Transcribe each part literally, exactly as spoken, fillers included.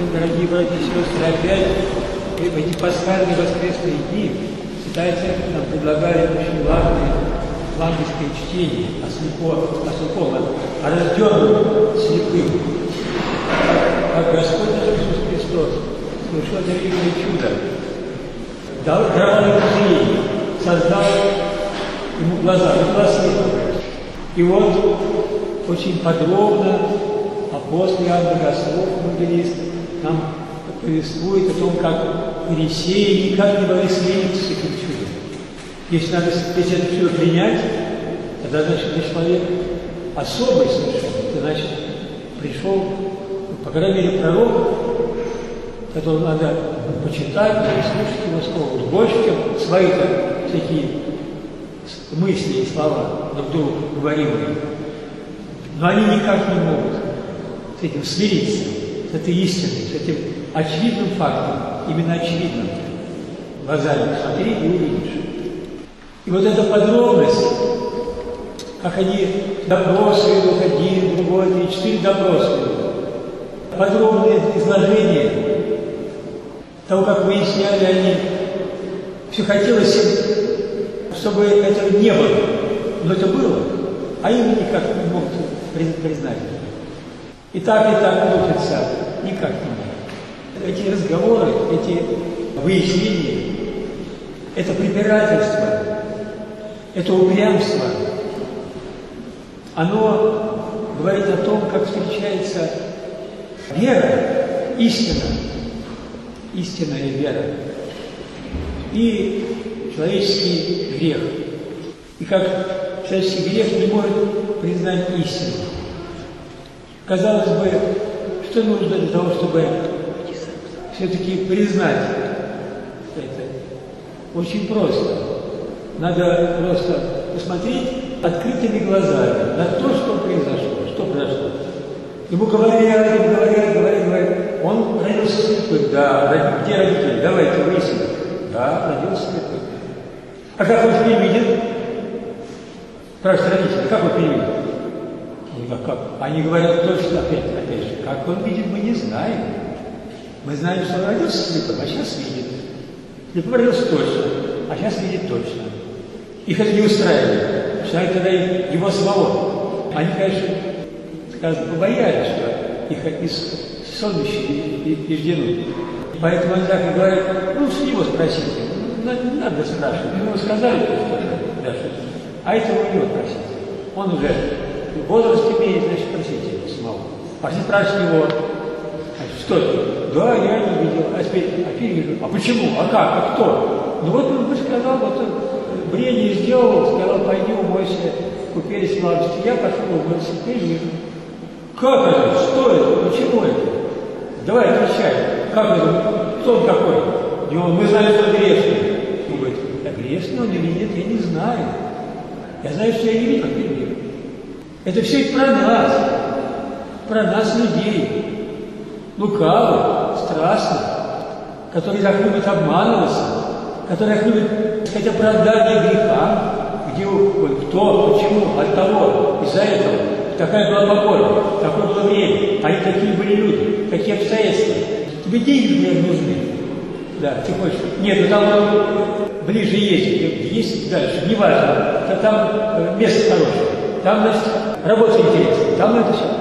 дорогие братья и сестры, опять в эти пасхальные воскресные дни Святая Церковь нам предлагает очень важное евангельское чтение о слепом, о слепом, о рожденном слепым. Как Господь наш Иисус Христос совершил это великое чудо, дал ему зрение, создал ему глаза, и глаз слепого. И вот очень подробно апостол Иоанн Богослов, евангелист, нам повествует о том, как фарисеи никак не могли смириться с этим чудом. Если надо, если это чудо принять, тогда, значит, это человек особый совершенно. Это значит, пришел, по крайней мере, пророк, которого надо почитать, надо слушать его слово. Вот больше, чем свои-то всякие мысли и слова друг другу говоримые. Но они никак не могут с этим смириться, с этой истиной, с этим очевидным фактом, именно очевидным. Глазами смотри и увидишь. И вот эта подробность, как они допросы идут, один, другой, три, четыре допроса идут. Подробное изложение того, как выясняли они. Все хотелось им, чтобы этого не было. Но это было, а им никак не могут признать. И так, и так крутятся, никак не могут. Эти разговоры, эти выяснения, это препирательство, это упрямство, оно говорит о том, как встречается вера, истина, истинная вера и человеческий грех. И как человеческий грех не может признать истину. Казалось бы, что нужно для того, чтобы все-таки признать это? Очень просто. Надо просто посмотреть открытыми глазами на то, что произошло. Что произошло? Ему говорят, говорят, говорят, говорят. Он родился слепым. Да, где родители? Давайте выясним. Да, родился слепым. А как он теперь видит? Спрашивают родители, как он теперь видит? Как, как? Они говорят точно, опять, опять же, как он видит, мы не знаем. Мы знаем, что он родился слепым, а сейчас видит. Слепым родился точно, а сейчас видит точно. Их это не устраивает. Устраивает тогда его самого. Они, конечно, скажем, побоялись, что их из сонмища и жденут. Поэтому они так и говорят, ну, с него спросите. Не надо спрашивать. Ему сказали, что да, а этого у него просите. Он уже возраст имеет, значит, просите его самого. А если спрашивать его, что ты? Да, я не видел. А теперь, а теперь вижу. А почему? А как? А кто? Ну вот он бы сказал, вот он брение сделал, сказал, пойди умойся, купелись в ладости. Я пошел умылся, теперь вижу. Как это? Что это? Почему это? Давай отвечай. Как это? Кто он такой? И он, мы знаем, что грешный. Он говорит, да грешный он или нет, я не знаю. Я знаю, что я не видел, теперь вижу. Это все про нас. Про нас, людей. Лукавых, страстных, которые так любят обманываться, которые так любят, сказать, оправдание греха, где ой, кто, почему, от того, из-за этого. Такая была погода, такое было время, они такие были люди, такие обстоятельства. Тебе деньги, например, нужны. Да, ты хочешь. Нет, ну там ближе есть, есть дальше, неважно, там место хорошее, там, значит, работа интересная, там это все.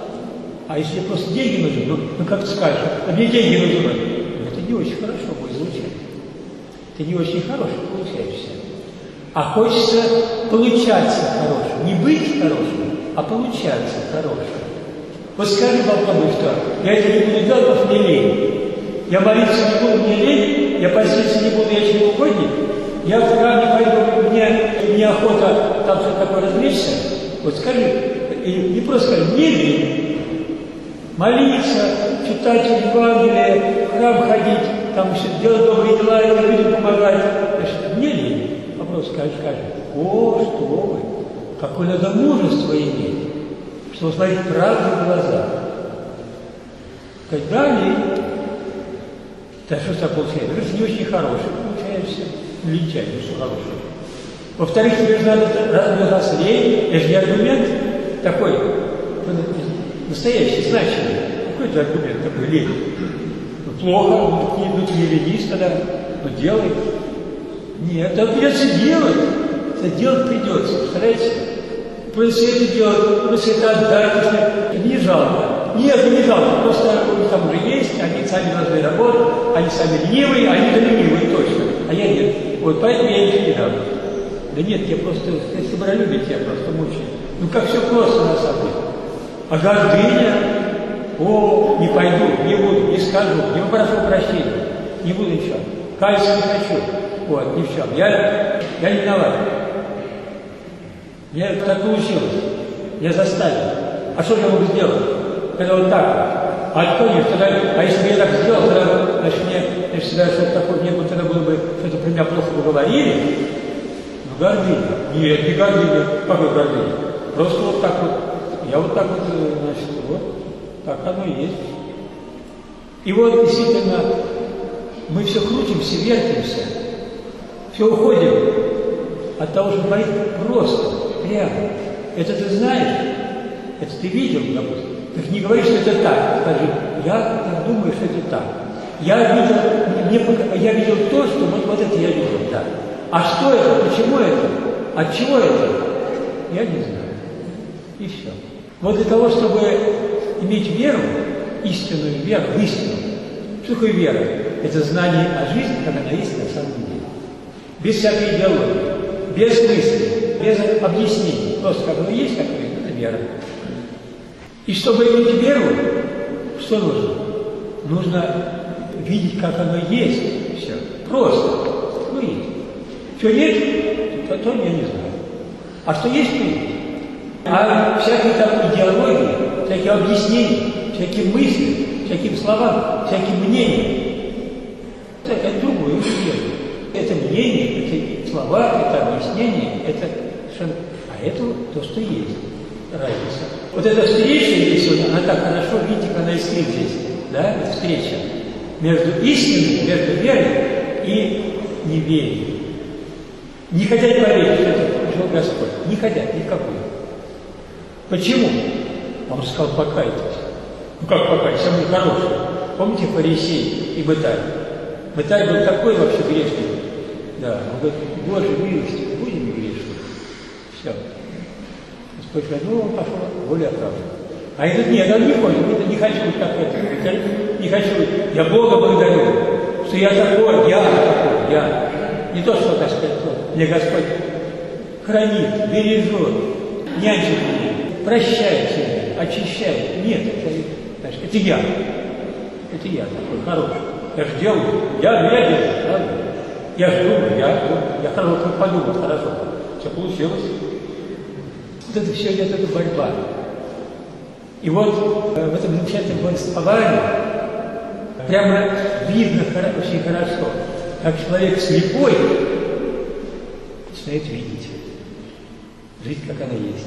А если просто деньги нужны, ну, ну как ты скажешь, а мне деньги нужны, ну, это не очень хорошо будет звучать. Это не очень хорошо получается. А хочется получаться хорошим. Не быть хорошим, а получаться хорошим. Вот скажи попробуй, что я это не буду делать, потому что мне лень. Я молиться не буду, мне лень, я поститься не буду, я чревоугодник. Я в храм не пойду, мне неохота там что-то такое развлечься. Вот скажи, и не просто скажи, мне лень. Молиться, читать Евангелие, в храм ходить, там еще делать добрые дела, и людям помогать. Значит, мне лень. Вопрос скажешь, скажешь, о, что вы, какое надо мужество иметь, чтобы смотреть правду в глаза. Сказать, да, лень. Да что так получается? Это не очень хорошее получается. Лентяй, ну что хорошее. Во-вторых, тебе же надо разлень, это же не аргумент такой, настоящий, значимый. Что это за аргумент такой лень? Ну, плохо, ну ты не ленись тогда, ну делай. Нет, это придется делать. Это делать придется, представляете? Если это делать, если это отдать, если не жалко. Нет, не жалко, просто у них там уже есть, они сами должны работать, они сами ленивые, они-то ленивые точно, а я нет. Вот поэтому я ничего не дам. Да нет, я просто, если добролюбие, я просто мучаю. Ну как все просто на самом деле. А гордыня, о, не пойду, не буду, не скажу, не попрошу прощения, не буду ничего. Каяться не хочу, вот, ни в чем. Я, я не виноват. Мне так получилось. Я заставил. А что же я могу сделать? Когда вот так вот. А кто нет? Тогда, а если бы я так сделал, тогда, значит, мне, если тогда что-то такое не было, тогда было бы, что-то про меня плохо бы говорили. Ну, гордыня. Нет, не гордыня. Какой гордыня? Просто вот так вот. Я вот так вот, значит, вот. Так оно и есть. И вот, действительно, мы все крутимся, вертимся. Все уходим от того, что говорит просто, прямо. Это ты знаешь? Это ты видел, допустим? Так не говори, что это так. Скажи, я так думаю, что это так. Я видел, мне, я видел то, что вот, вот это я видел, да. А что это? Почему это? От чего это? Я не знаю. И все. Вот для того, чтобы иметь веру, истинную веру, в истину. Что такое вера? Это знание о жизни, как она есть на самом деле. Без всякой идеологии, без мысли, без объяснений. Просто как оно есть, как оно есть, это вера. И чтобы иметь веру, что нужно? Нужно видеть, как оно есть. Все. Просто. Ну, есть. Что нет, то, то я не знаю. А что есть, то есть. А всякие там идеологии, всякие объяснения, всякие мысли, всяким словам, всяким мнениям, это, это другое мнение. Это мнение, это слова, это объяснение, это совершенно... А это то, что есть. Разница. Вот эта встреча здесь, вот, она так хорошо, видите, как она искрит здесь, да, эта встреча между истиной, между верой и неверием. Не хотят поверить, что это пришел Господь. Не хотят, никакой. Почему? Он сказал, покайтесь. Ну как покайтесь? Он был хороший. Помните фарисей и Мытарь? Мытарь был такой вообще грешный. Да, он говорит, Боже, милости, будем грешны. Все. Господь говорит, ну, он пошел, более оправдан. А этот нет, он не хочет, это не хочу быть как это, не хочу быть. Я Бога благодарю, что я такой, я такой, я. Не то, что, так сказать, мне Господь хранит, бережет, нянчит меня, прощает себя, очищает. Нет, это, значит, это я. Это я такой хороший. Я же делаю, я, я делаю, правда? Я же думаю, я, я хорошо подумал, хорошо. Все получилось. Вот это все идет, это борьба. И вот э, в этом замечательном повествовании прямо видно очень хорошо, как человек слепой начинает видеть жизнь, как она есть.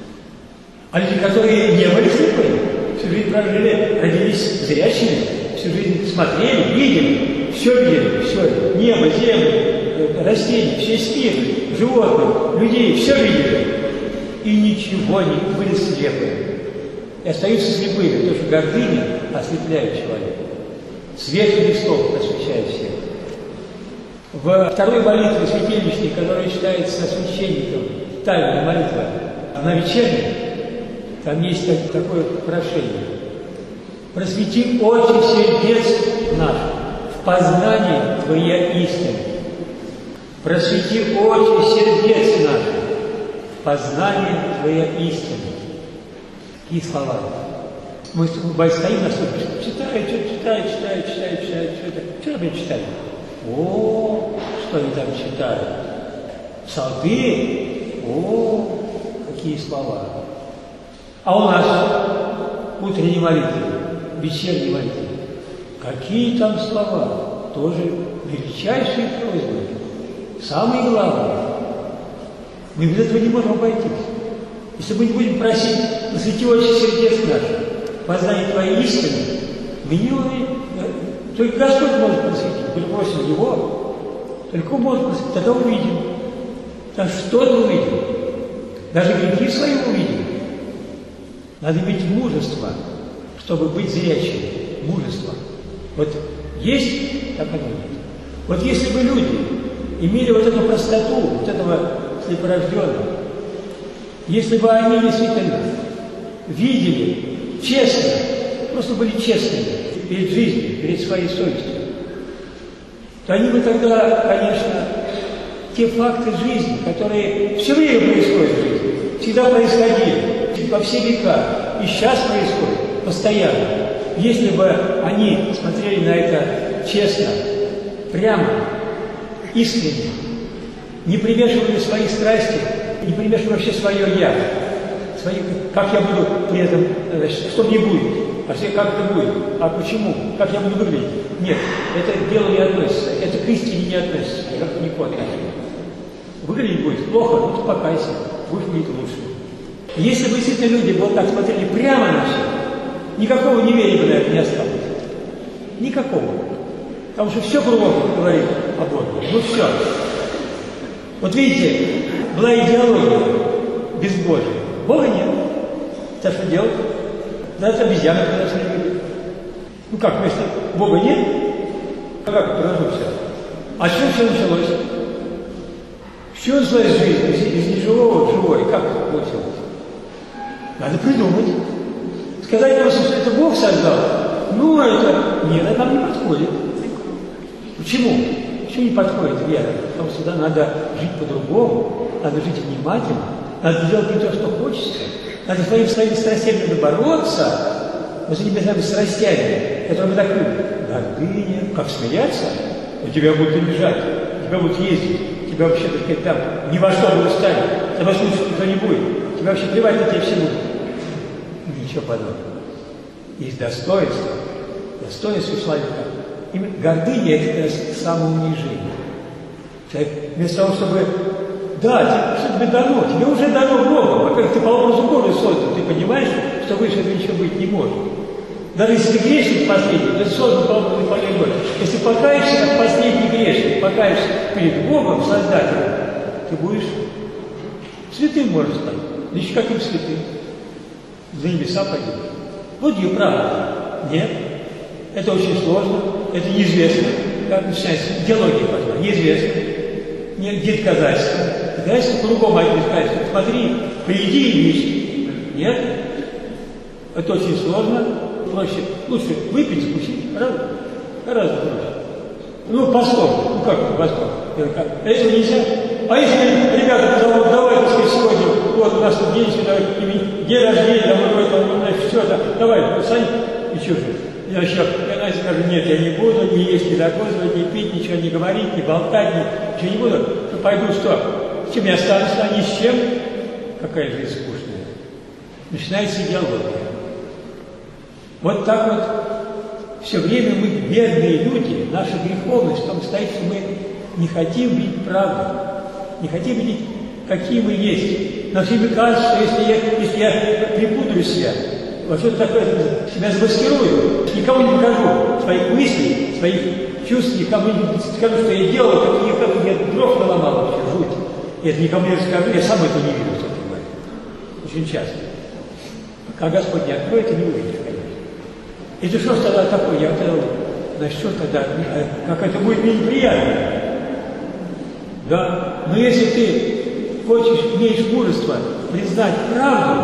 А люди, которые не были слепыми, всю жизнь прожили, родились зрячими, всю жизнь смотрели, видели, все видели, все, небо, землю, растения, весь мир, животных, людей, все видели. И ничего не были слепы. И остаются слепыми, потому что гордыня ослепляет человека. Свет Христов освещает всех. В второй молитве святилищной, которая читается священником, тайная молитва, она вечерняя, там есть такое прошение. Просвети очи сердец наших в познании Твоей истины. Просвети очи сердец наших в познании Твоей истины. Какие слова? Мы стоим на ступе, читает, читает, читает, читает, читает, читает. Что там читают? О, что они там читают? Псалтырь? О, какие слова. А у нас утренней молитвы, вечерней молитвы. Какие там слова? Тоже величайшие просьбы. Самые главные. Мы без этого не можем обойтись. Если мы не будем просить, просвети очи сердец наших, познай Твои истины, мы не умеем. Только Господь может просветить. Мы просим Его, только Он может просветить. Тогда увидим. Тогда что-то увидим. Даже грехи свои увидим. Надо иметь мужество, чтобы быть зрячим, мужество. Вот есть, так оно есть. Вот если бы люди имели вот эту простоту, вот этого слепорожденного, если бы они действительно видели честно, просто были честными перед жизнью, перед своей совестью, то они бы тогда, конечно, те факты жизни, которые все время происходят в жизни, всегда происходили, во все века, и сейчас происходит, постоянно. Если бы они смотрели на это честно, прямо, искренне, не примешивали свои страсти, не примешивали вообще свое «я», свои, как я буду при этом, значит, что мне будет, а как это будет, а почему, как я буду выглядеть. Нет, это к делу не относится, это к истине не относится, как никакого отношения. Выглядеть будет плохо, ну то покайся, будешь выглядеть лучше. Если бы действительно люди вот так смотрели прямо на все, никакого неверия бы на это не осталось. Никакого. Потому что все кругом говорит о Боге. Ну все. Вот видите, была идеология безбожия. Бога нет. Так что делать? Надо обезьяны туда следовать. Ну как, если Бога нет, а как произошло все? А с чего все началось? С чего началась жизнь? Из, из неживого в живое. Как это получилось? Надо придумать. Сказать просто, что это Бог создал, ну это нет, это нам не подходит. Почему? Почему не подходит вера? Потому что да, надо жить по-другому, надо жить внимательно, надо делать не то, что хочется, надо своими своими страстями надо бороться, но с этими самыми страстями, которые мы так любим. Гордыня, как смеяться, у тебя будут убежать, тебя будут ездить, тебя вообще, так сказать, там ни во что не станет, тебя слушать никто не будет, тебя вообще плевать на тебя все будут. Ничего подобного. Есть достоинство, достоинство человека. Именно гордыня – это как раз самоунижение. Человек вместо того, чтобы, да, что тебе дано, тебе уже дано Богом. Во-первых, ты по образу Божию создан, ты понимаешь, что выше этого ничего быть не может. Даже если ты грешник последний, ты создан по образу Божию. Если покаешься, как последний грешник, покаешься перед Богом, Создателем, ты будешь святым, можешь стать. Лишь каким святым? За небеса пойдешь. Вот ее правда. Нет. Это очень сложно. Это неизвестно. Как начинается идеология пошла. Неизвестно. Нет, где доказательства? Доказательства по-другому один сказать. Смотри, приди и вещи. Нет. Это очень сложно. Проще. Лучше выпить, закусить. Гораздо, гораздо проще. Ну, постом. Ну как постом? Этого нельзя. А если ребята позовут, давай, так сказать, сегодня, вот у нас тут день, день рождения, давай, давай, все, да, давай, Сань, и что же? Я еще, я скажу, нет, я не буду ни есть, ни закусывать, ни пить, ничего не говорить, ни болтать, ничего не буду. Ну, пойду что? С чем я останусь, а ни с чем? Какая жизнь скучная. Начинается идеология. Вот так вот все время мы, бедные люди, наша греховность в том состоит, что мы не хотим видеть правду. Не хотим видеть, какие мы есть. Но всем кажется, что если я, если я припудрю себя, во что-то такое, себя замаскирую, никому не покажу своих мыслей, своих чувств, никому не скажу, что я делал, как никому я дров наломал вообще, жуть. И это никому не расскажу, я сам это не вижу, что это говорит. Очень часто. Пока Господь не откроет, ты не увидишь, конечно. И ты что ж тогда такое? Я тогда, значит, что тогда, как это будет мне неприятно? Да, но если ты хочешь, имеешь мужество признать правду,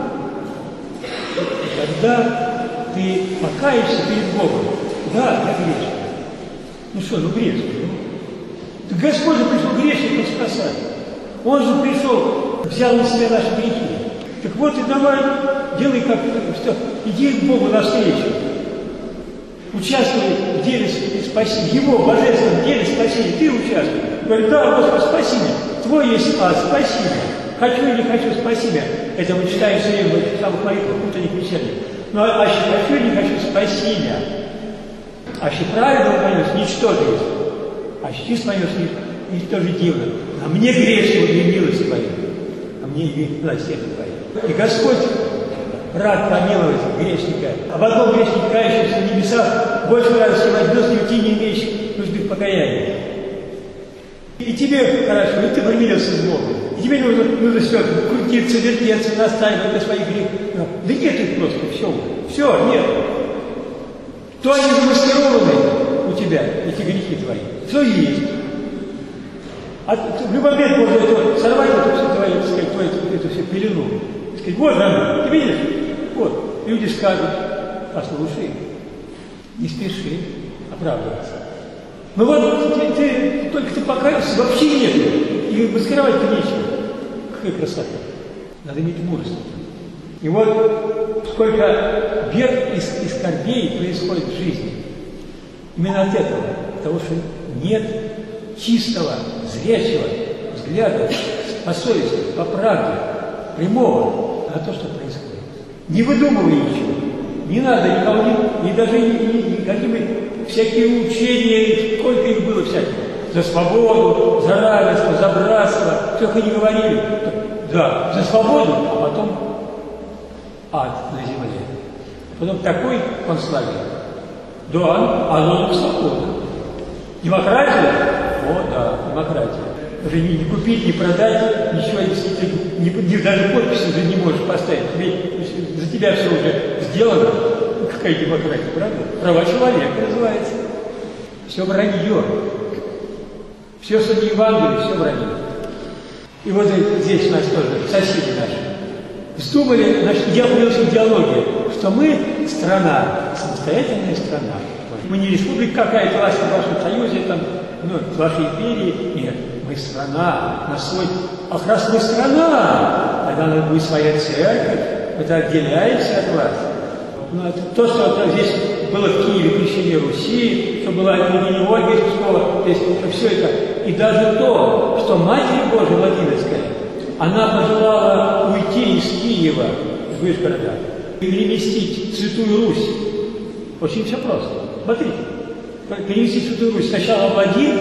тогда ты покаешься перед Богом. Да, я грешный. Ну что, ну грешный. Ну. Так Господь же пришел грешников спасать. Он же пришел, взял на себя наши грехи. Так вот и давай, делай как, что, иди к Богу навстречу. Участвуй в деле спасения, Его божественном деле спасения, ты участвуй. Говорит, да, Господи, спаси меня. Твой есть спас, спаси меня. Хочу или не хочу, спаси меня. Это мы читаем все время в самых молитвах, утренних, вечерних. Но а если хочу или не хочу, спаси меня. А если правильно понес, ничтоже есть. А если чист понес, ничтоже дивно. А мне грешно, и милость твоя. А мне и милосердие твое. И Господь рад помиловать грешника. А в одном грешнике кающемся в небесах больше радости возьмешь, и ты не имеешь нужды в покаянии. И тебе хорошо, и ты примирился с Богом. И тебе нужно, нужно все крутиться, вертеться, настаивать на своих Да нет их просто, все, все, нет. То они замаскированы у тебя, эти грехи твои, все есть. А в любой момент можно это сорвать, эту всю твою, так сказать, твою, эту всю пелену. Так сказать, вот она, ты видишь? Вот. Люди скажут, послушай, не спеши оправдываться. Ну вот, ты, ты, только ты покаешься, вообще нет. И маскировать-то нечего. Какая красота. Надо иметь мужество. И вот сколько бед и, и скорбей происходит в жизни. Именно от этого. Потому что нет чистого, зрячего взгляда по совести, по правде, прямого на то, что происходит. Не выдумывай ничего. Не надо никого, ни, ни даже ни, ни, никакими всякие учения, сколько их было всяких. За свободу, за равенство, за братство, все они говорили. Да, за свободу, а потом ад на земле. Потом такой концлагерь. Да, оно свобода. Демократия? О, да, демократия. Уже не, не купить, не продать, ничего, если ты не, не, даже подписи уже не можешь поставить. Ведь за тебя все уже сделано. Какая демократия, правда? Права человека называется. Все вранье. Все, что не Евангелие, все вранье. И вот здесь у нас тоже соседи наши вздумали, значит, я появилась идеология, что мы страна, самостоятельная страна. Мы не республика какая-то власть в вашем союзе, там, ну, в вашей империи. Нет, мы страна, на свой... Ах, раз мы страна, тогда надо будет своя церковь, это отделяется от вас. Ну, это то, что это здесь было в Киеве крещение Руси, что было имени Ольги Пскова, то есть все это. И даже то, что Матерь Божия Владимирская, она пожелала уйти из Киева, из Вышгорода, и переместить Святую Русь. Очень все просто. Смотрите, переместить Святую Русь. Сначала Владимир,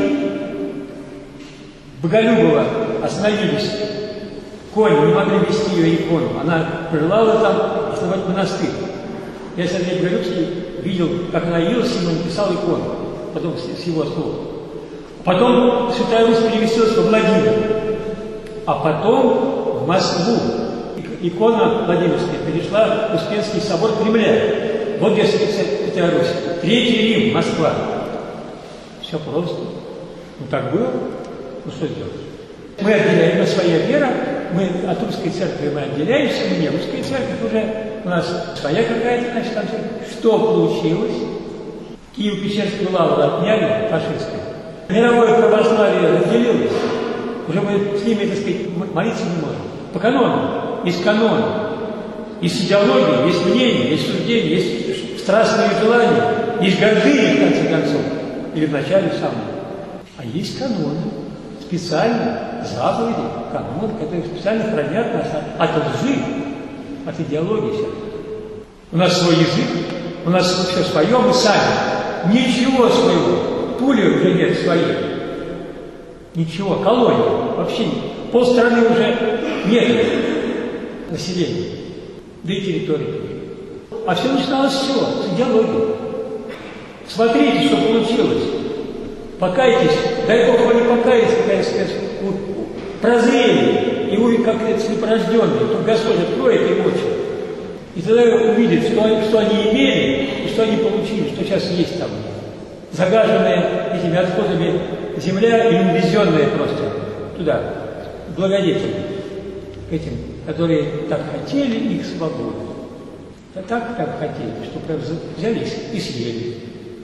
Боголюбова остановились, кони, не могли вести ее икону. Она пожелала там основать монастырь. Я Сергей Боголюбский видел, как она явилась ему и написал икону, потом с его слов. Потом Святая Русь переместилась во Владимир, а потом в Москву. Икона Владимирская перешла в Успенский собор Кремля. Вот где Святая Русь. Третий Рим, Москва. Все просто. Ну так было. Ну что делать? Мы отделяем, мы своя вера, мы от русской церкви мы отделяемся, мы не русская церковь уже, у нас своя какая-то, значит, там все. Что получилось? Киево-Печерскую лавру отняли, фашистскую. Мировое православие разделилось. Уже мы с ними, так сказать, молиться не можем. По канону. Есть канон. Есть идеология, есть мнение, есть суждение, есть страстные желания, есть гордыня, в конце концов. Или в начале самого. А есть каноны. Специальные заповеди, каноны, которые специально хранят нас от, от лжи, от идеологии всякой. У нас свой язык, у нас все свое, мы сами. Ничего своего. Пули уже нет своей. Ничего. Колония. Вообще нет. Полстраны уже нет населения. Да и территории тоже. А все начиналось все с идеологией. Смотрите, что получилось. Покайтесь, дай Бог вам не покаяться, когда прозрели, и вы как слепорожденные, то Господь откроет им очи. И тогда увидит, что, что они имели, и что они получили, что сейчас есть там. Загаженная этими отходами земля и увезенная просто туда, благодетели, к этим, которые так хотели их свободу. А так, так хотели, что прям взялись и съели.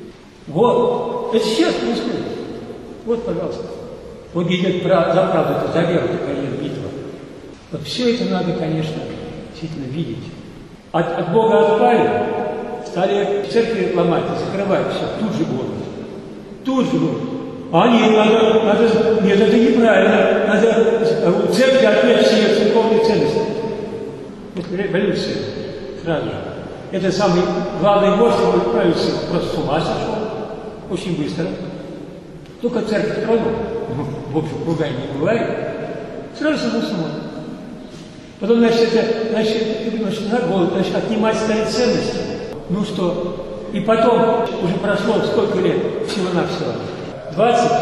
Вот, это сейчас происходит. Вот, пожалуйста. Вот идет за правду, за веру такая битва. Вот все это надо, конечно, действительно видеть. От, от Бога отпали, стали церкви ломать, закрывать все, тут же будут. Тут же будут. А нет, надо, надо, нет, это неправильно. Надо у церкви отнять все церковные ценности. Вот революция сразу же. Это самый главный гость, который правится, просто с ума сошел. Очень быстро. Только церковь тронул, в общем, кругами не бывает, сразу сошел с ума. Потом, значит, это, значит, значит, на голову, значит, отнимать стали ценности. Ну что? И потом, уже прошло сколько лет, всего-навсего? двадцать?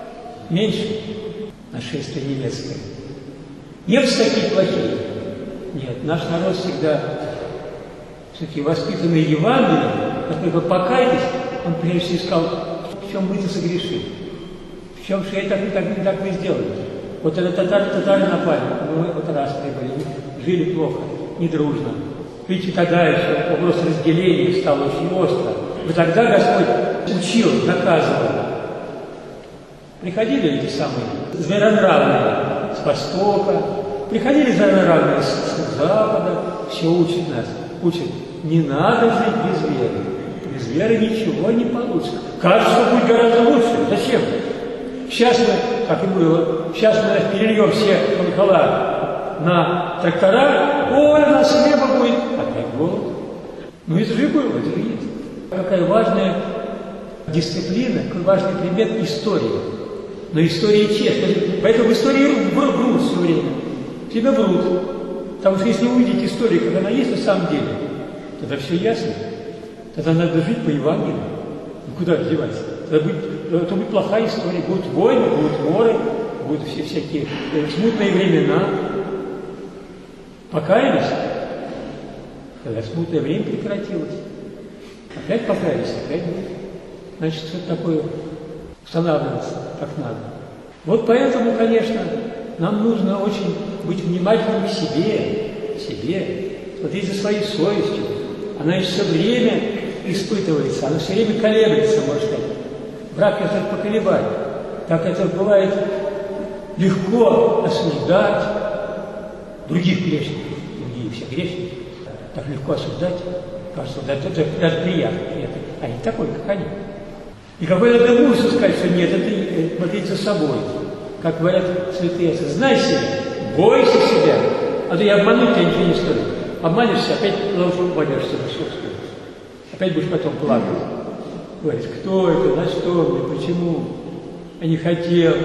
Меньше? Нашествие немецкое. Немцы такие плохие. Нет, наш народ всегда все-таки воспитанный Евангелием, как только покайтесь, он прежде всего искал, в чем мы-то согрешили, в чем же это так, не так мы сделали. Вот это татары, татары напали, мы вот раз прибыли, жили плохо, недружно. Видите, тогда еще вопрос разделения стал очень остро. И тогда Господь учил, наказывал. Приходили эти самые зверонравные с востока, приходили зверонравные с, с запада, все учат нас. Учат, не надо жить без веры. Без веры ничего не получится. Кажется, будет гораздо лучше. Зачем? Сейчас мы, как и было, сейчас мы перельем все колокола на трактора, ой, у нас хлеба будет. Опять голод. Ну это же было, это же есть. Какая важная дисциплина, какой важный предмет истории. Но история честная. Поэтому в истории врут все время. Всегда врут. Потому что если увидеть историю, как она есть на самом деле, тогда все ясно. Тогда надо жить по Евангелию. Ну куда деваться? Тогда будет, это будет плохая история. Будут войны, будут воры, будут все всякие смутные времена. Покаялись? Тогда смутное время прекратилось. Опять покаялись, опять нет. Значит, что-то такое устанавливается, как надо. Вот поэтому, конечно, нам нужно очень быть внимательным к себе, к себе, смотреть за своей совестью. Она еще все время испытывается, она все время колеблется, можно сказать. Брак это поколебать. Так это бывает легко осуждать других грешников, другие все грешники. Так легко осуждать, кажется, да, это даже приятно, приятно. А не такой, как они. И какой надо мужу сказать, что нет, это смотреть за собой. Как говорят святые отцы, знай себя, бойся себя, а то и обмануть тебя ничего не стоит. Обманешься, опять ловушку упадешься на собственную. Опять будешь потом плакать. Говоришь, кто это, на что мне, почему? Я не хотел.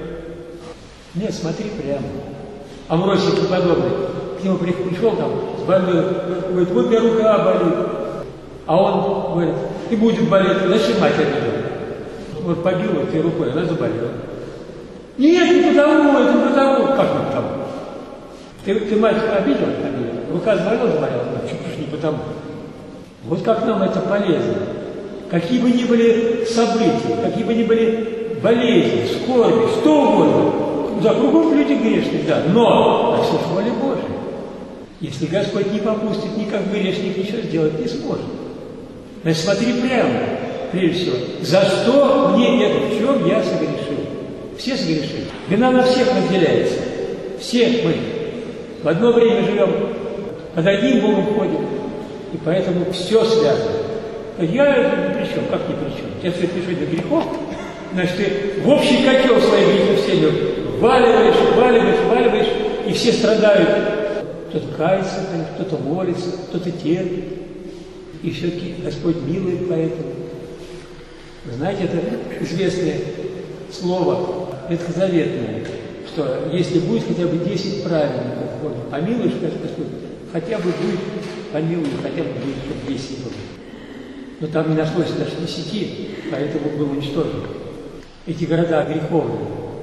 Нет, смотри прямо. Амвросий преподобный, к нему пришел там, с больной, говорит, вот у меня рука болит. А он говорит, и будет болеть, зачем мать обидела? Вот побила ты рукой, она заболела. Нет, не потому, это не потому. Как не потому? Ты, ты мать обидела? Обидела. Рука заболела, заболела. Чуть не потому. Вот как нам это полезно. Какие бы ни были события, какие бы ни были болезни, скорби, что угодно. За кругом люди грешные, да. Но на все в воле Божьей. Если Господь не попустит, никак грешник ничего сделать не сможет. Значит, смотри прямо, прежде всего, за что мне это, в чем я согрешил. Все согрешили. Вина на всех разделяется. Все мы в одно время живем, под одним Богом ходим. И поэтому все связано. Я ни при чем, как ни при чем. Я все пишу для грехов, значит, ты в общий котел своих грехов все валиваешь, валиваешь, валиваешь, и все страдают. Кто-то кается, кто-то молится, кто-то терпит. И все-таки Господь милует поэтому. Вы знаете, это известное слово, ветхозаветное, что если будет хотя бы десять праведников, помилуешь, Господь, хотя бы будет, помилуй, хотя бы будет, чтобы десять было. Но там не нашлось даже десяти, поэтому был уничтожен. Эти города греховные.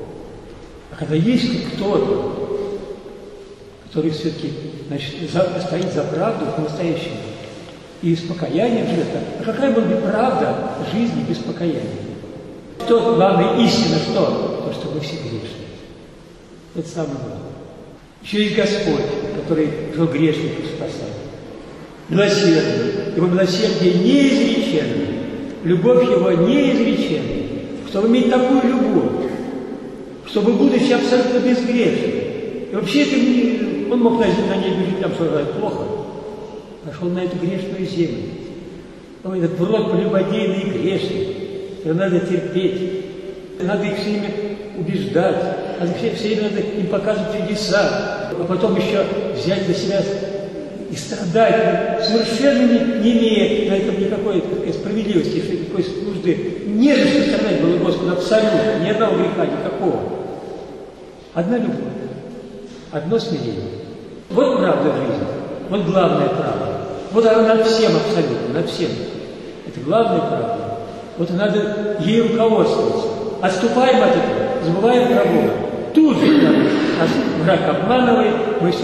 А когда есть кто-то, который все-таки значит, за, стоит за правду по-настоящему, и с покаянием живет. А какая была бы правда жизни без покаяния? Что главная истина, что? То, что мы все грешны. Это самое главное. Еще есть Господь, который жил грешников спасает. Милосердный. Его милосердие неизреченное. Любовь его неизреченная. Чтобы иметь такую любовь, чтобы, будучи абсолютно безгрешным, и вообще это не, он мог на, на ней жить там что-то плохо, пошел на эту грешную землю. Он этот род прелюбодейный и грешный. Его надо терпеть. Надо их все время убеждать. Надо все, все время надо им показывать чудеса. А потом еще взять на себя и страдать, совершенно не, не имея на этом никакой такой справедливости, никакой нужды. Не за что страдать было Господу абсолютно. Ни одного греха, никакого. Одна любовь. Одно смирение. Вот правда жизни. Вот главная правда. Вот она над всем абсолютно, над всем. Это главная правда. Вот и надо ей руководствоваться. Отступаем от этого, забываем про Бога. Тут же нас враг обманывает, мы все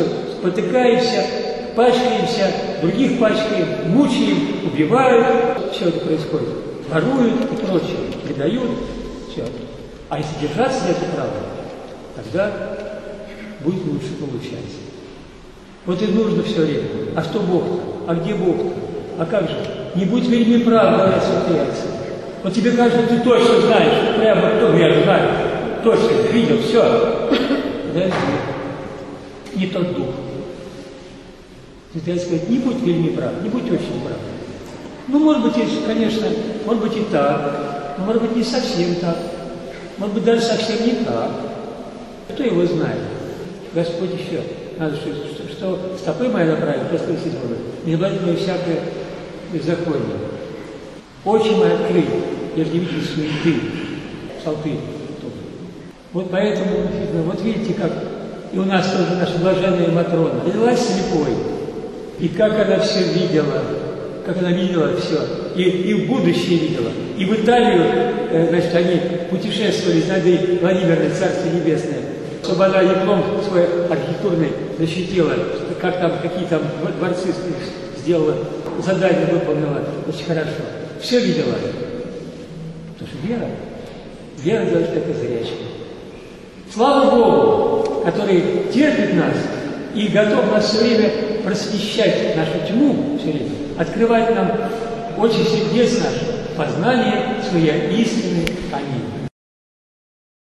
потыкаемся, пачкаемся, других пачкаем, мучаем, убивают. Все это происходит. Воруют и прочее, предают. Все. А если держаться за эту правду, тогда будет лучше получаться. Вот и нужно все время. А что Бог-то? А где Бог-то? А как же? Не будь людьми прав, говорят святые отцы. Вот тебе кажется, ты точно знаешь, прямо кто, я знаю, точно, видел, все. Подожди. Не тот дух. Святые отцы говорят, не будь людьми прав, не будь очень прав. Ну, может быть, конечно, может быть и так, но может быть не совсем так. Может быть, даже совсем не так. Кто его знает? Господь еще. Надо, что, что, что стопы мои направить, Господь избавит. Не забывайте мне всякое беззаконие. Очи мои открыть, я же не вижу суеты, псалтырь. Вот поэтому, вот видите, как и у нас тоже наша блаженная Матрона родилась слепой. И как она все видела, как она видела все, и, и в будущее видела. И в Италию, э, значит, они путешествовали из Андрей Владимировны, Царство Небесное, чтобы она диплом свой архитектурный защитила, как там, какие там дворцы сделала, задание выполнила очень хорошо. Все видела. Потому что вера, вера делает это зрячим. Слава Богу, который терпит нас и готов нас все время просвещать нашу тьму, все время, открывать нам очи сердец наших, познание своей истины. Аминь.